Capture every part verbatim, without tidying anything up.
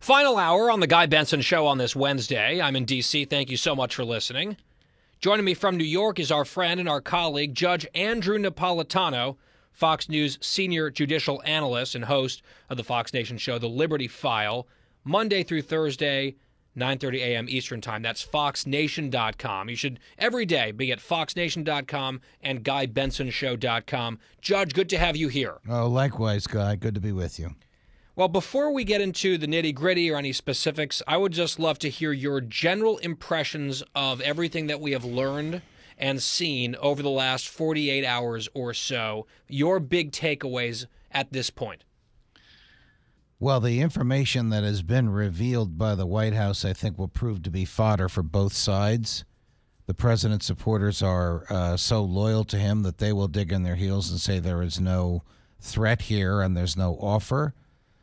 Final hour on the Guy Benson Show on this Wednesday. I'm in D C. Thank you so much for listening. Joining me from New York is our friend and our colleague, Judge Andrew Napolitano, Fox News senior judicial analyst and host of the Fox Nation show, The Liberty File, Monday through Thursday, nine thirty a.m. Eastern Time. That's fox nation dot com. You should every day be at fox nation dot com and guy benson show dot com. Judge, good to have you here. Oh, likewise, Guy. Good to be with you. Well, before we get into the nitty-gritty or any specifics, I would just love to hear your general impressions of everything that we have learned and seen over the last forty-eight hours or so. Your big takeaways at this point. Well, the information that has been revealed by the White House, I think, will prove to be fodder for both sides. The president's supporters are uh, so loyal to him that they will dig in their heels and say there is no threat here and there's no offer.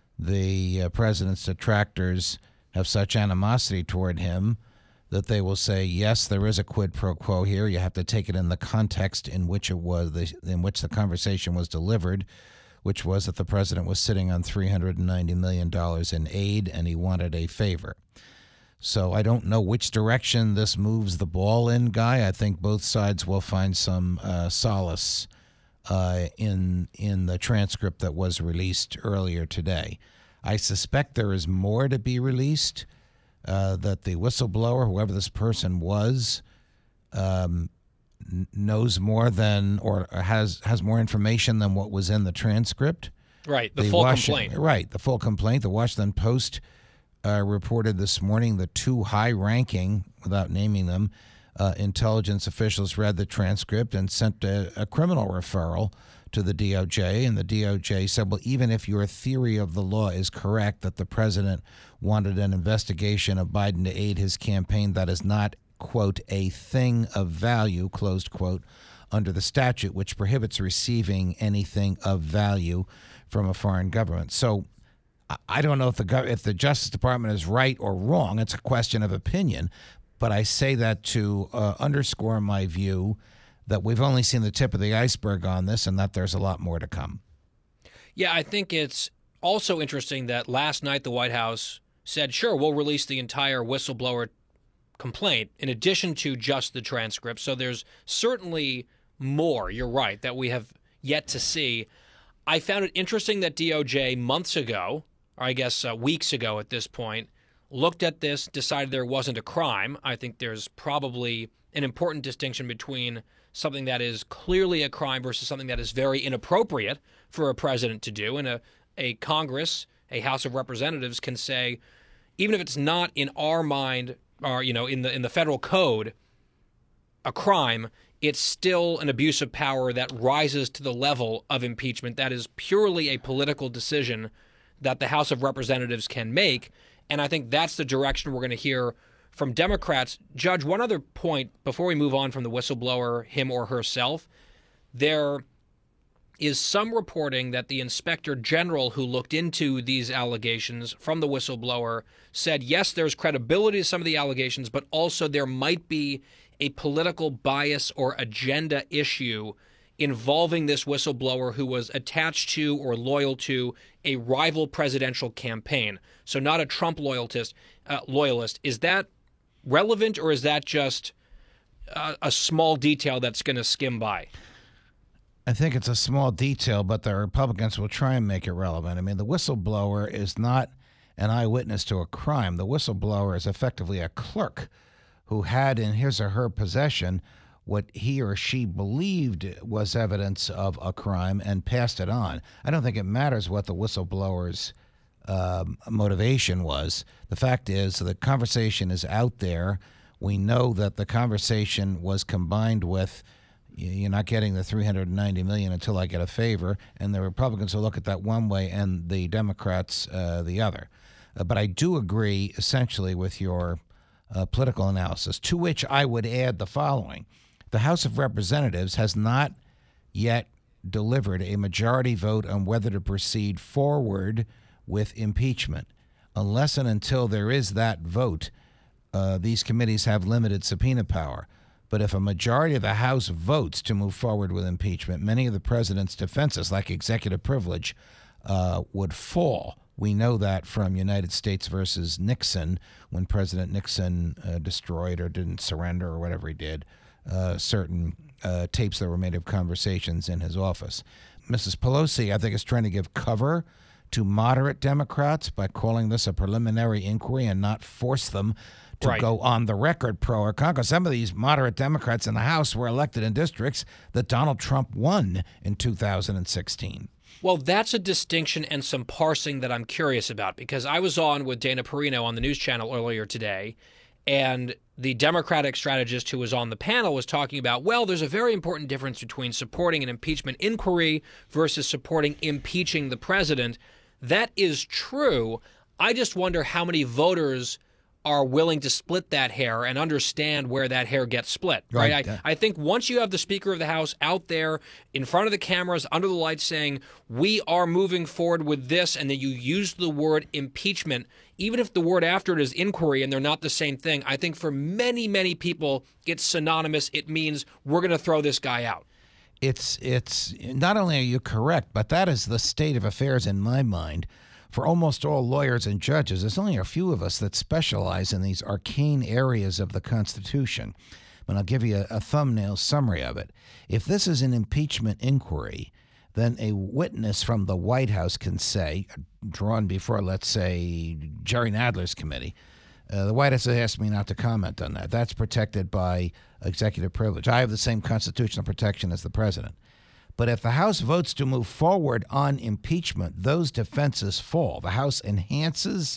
The uh, president's detractors have such animosity toward him that they will say, yes, there is a quid pro quo here. You have to take it in the context in which it was, the, in which the conversation was delivered, which was that the president was sitting on three hundred ninety million dollars in aid and he wanted a favor. So I don't know which direction this moves the ball in, Guy. I think both sides will find some uh, solace Uh, in in the transcript that was released earlier today. I suspect there is more to be released, uh, that the whistleblower, whoever this person was, um, n- knows more than or has has more information than what was in the transcript. Right, the, the full Washington, complaint. Right, the full complaint. The Washington Post uh, reported this morning the two high-ranking, without naming them, Uh, intelligence officials read the transcript and sent a, a criminal referral to the D O J, and the D O J said, well, even if your theory of the law is correct, that the president wanted an investigation of Biden to aid his campaign, that is not, quote, a thing of value, closed quote, under the statute, which prohibits receiving anything of value from a foreign government. So I don't know if the if the Justice Department is right or wrong. It's a question of opinion. But I say that to uh, underscore my view that we've only seen the tip of the iceberg on this and that there's a lot more to come. Yeah, I think it's also interesting that last night the White House said, sure, we'll release the entire whistleblower complaint in addition to just the transcript. So there's certainly more, you're right, that we have yet to see. I found it interesting that D O J months ago, or I guess uh, weeks ago at this point, looked at this, decided there wasn't a crime. I think there's probably an important distinction between something that is clearly a crime versus something that is very inappropriate for a president to do. And a, a Congress, a House of Representatives can say, even if it's not in our mind or, you know, in the in the federal code, a crime, it's still an abuse of power that rises to the level of impeachment. That is purely a political decision that the House of Representatives can make. And I think that's the direction we're going to hear from Democrats. Judge, one other point before we move on from the whistleblower, him or herself. There is some reporting that the inspector general who looked into these allegations from the whistleblower said, yes, there's credibility to some of the allegations, but also there might be a political bias or agenda issue involving this whistleblower who was attached to or loyal to a rival presidential campaign. So not a Trump loyalist. Uh, loyalist. Is that relevant, or is that just uh, a small detail that's going to skim by? I think it's a small detail, but the Republicans will try and make it relevant. I mean, the whistleblower is not an eyewitness to a crime. The whistleblower is effectively a clerk who had in his or her possession what he or she believed was evidence of a crime and passed it on. I don't think it matters what the whistleblower's um, motivation was. The fact is the conversation is out there. We know that the conversation was combined with, you're not getting the three hundred ninety million dollars until I get a favor, and the Republicans will look at that one way and the Democrats uh, the other. Uh, but I do agree essentially with your uh, political analysis, to which I would add the following. The House of Representatives has not yet delivered a majority vote on whether to proceed forward with impeachment. Unless and until there is that vote, uh, these committees have limited subpoena power. But if a majority of the House votes to move forward with impeachment, many of the president's defenses, like executive privilege, uh, would fall. We know that from United States versus Nixon, when President Nixon uh, destroyed or didn't surrender or whatever he did, uh, certain uh, tapes that were made of conversations in his office. Missus Pelosi, I think, is trying to give cover to moderate Democrats by calling this a preliminary inquiry and not force them to right. go on the record pro or con. Some of these moderate Democrats in the House were elected in districts that Donald Trump won in two thousand sixteen. Well, that's a distinction and some parsing that I'm curious about, because I was on with Dana Perino on the news channel earlier today, and the Democratic strategist who was on the panel was talking about, well, there's a very important difference between supporting an impeachment inquiry versus supporting impeaching the president. That is true. I just wonder how many voters are willing to split that hair and understand where that hair gets split. Right. right? I, I think once you have the Speaker of the House out there in front of the cameras, under the lights, saying, we are moving forward with this, and then you use the word impeachment, even if the word after it is inquiry and they're not the same thing, I think for many, many people, it's synonymous. It means we're going to throw this guy out. It's, it's not only are you correct, but that is the state of affairs in my mind. For almost all lawyers and judges, there's only a few of us that specialize in these arcane areas of the Constitution. But I'll give you a, a thumbnail summary of it. If this is an impeachment inquiry, then a witness from the White House can say, drawn before, let's say, Jerry Nadler's committee, uh, the White House has asked me not to comment on that. That's protected by executive privilege. I have the same constitutional protection as the president. But if the House votes to move forward on impeachment, those defenses fall. The House enhances,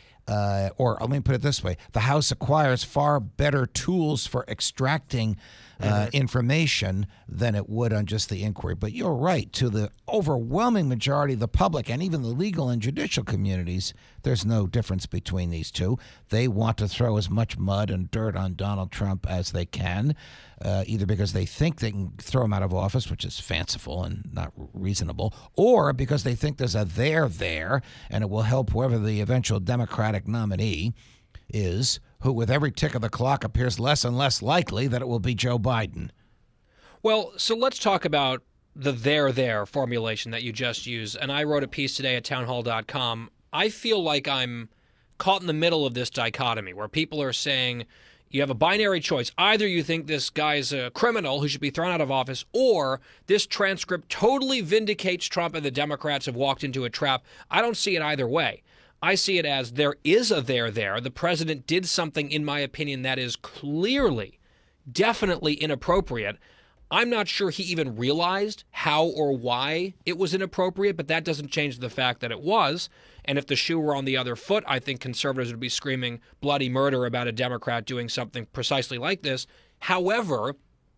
uh, or let me put it this way, the House acquires far better tools for extracting uh, mm-hmm. information than it would on just the inquiry. But you're right, to the overwhelming majority of the public and even the legal and judicial communities, there's no difference between these two. They want to throw as much mud and dirt on Donald Trump as they can, uh, either because they think they can throw him out of office, which is fanciful and not reasonable, or because they think there's a there there, and it will help whoever the eventual Democratic nominee is, who with every tick of the clock appears less and less likely that it will be Joe Biden. Well, so let's talk about the there there formulation that you just used. And I wrote a piece today at townhall dot com. I feel like I'm caught in the middle of this dichotomy where people are saying you have a binary choice. Either you think this guy's a criminal who should be thrown out of office, or this transcript totally vindicates Trump and the Democrats have walked into a trap. I don't see it either way. I see it as there is a there there. The president did something, in my opinion, that is clearly, definitely inappropriate. I'm not sure he even realized how or why it was inappropriate, but that doesn't change the fact that it was. And if the shoe were on the other foot, I think conservatives would be screaming bloody murder about a Democrat doing something precisely like this. However,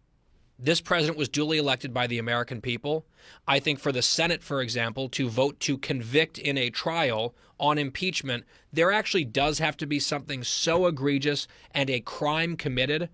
this president was duly elected by the American people. I think for the Senate, for example, to vote to convict in a trial on impeachment, there actually does have to be something so egregious and a crime committed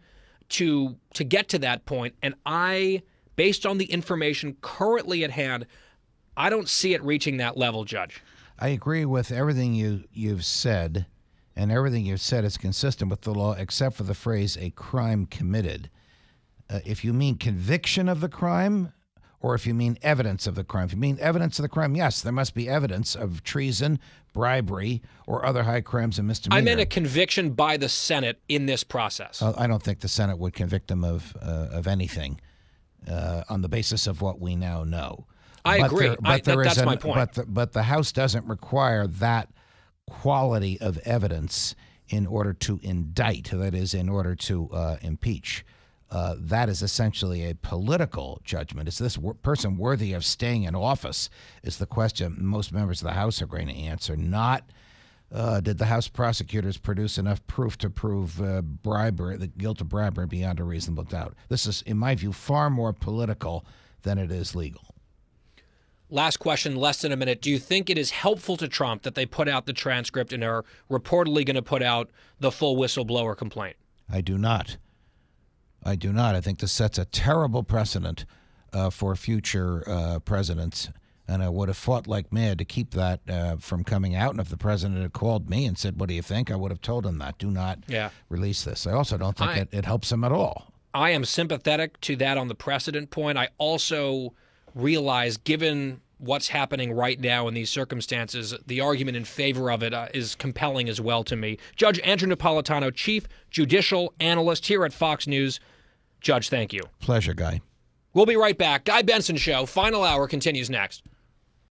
to to get to that point. And I, based on the information currently at hand, I don't see it reaching that level, Judge. I agree with everything you, you've said, and everything you've said is consistent with the law except for the phrase a crime committed. Uh, if you mean conviction of the crime, or if you mean evidence of the crime. If you mean evidence of the crime, yes, there must be evidence of treason, bribery, or other high crimes and misdemeanors. I meant a conviction by the Senate in this process. Uh, I don't think the Senate would convict him of uh, of anything uh, on the basis of what we now know. I but agree. There, but I, there that, is that's an, my point. But the, but the House doesn't require that quality of evidence in order to indict, that is, in order to uh, impeach. Uh, that is essentially a political judgment. Is this w- person worthy of staying in office is the question most members of the House are going to answer, not uh, did the House prosecutors produce enough proof to prove uh, bribery, the guilt of bribery beyond a reasonable doubt. This is, in my view, far more political than it is legal. Last question, less than a minute. Do you think it is helpful to Trump that they put out the transcript and are reportedly going to put out the full whistleblower complaint? I do not. I do not. I think this sets a terrible precedent uh, for future uh, presidents, and I would have fought like mad to keep that uh, from coming out. And if the president had called me and said, what do you think? I would have told him that. Do not yeah. release this. I also don't think I, it, it helps him at all. I am sympathetic to that on the precedent point. I also realize, given what's happening right now in these circumstances, the argument in favor of it uh, is compelling as well to me. Judge Andrew Napolitano, Chief Judicial Analyst here at Fox News. Judge, thank you. Pleasure, Guy. We'll be right back. Guy Benson Show, final hour, continues next.